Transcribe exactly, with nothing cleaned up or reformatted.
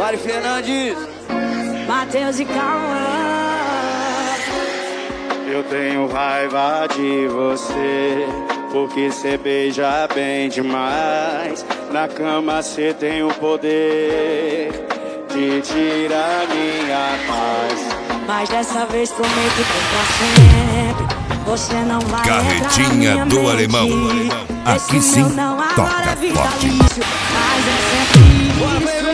Mari Fernandes, Matheus e Cauã. Eu tenho raiva de você, porque cê beija bem demais. Na cama cê tem o poder de tirar minha paz. Mas dessa vez prometo que pra sempre você não vai Carretinha entrar na do minha Alemão. mente. Aqui Esse sim, meu não toca agora é forte. vitalício, mas é sempre isso.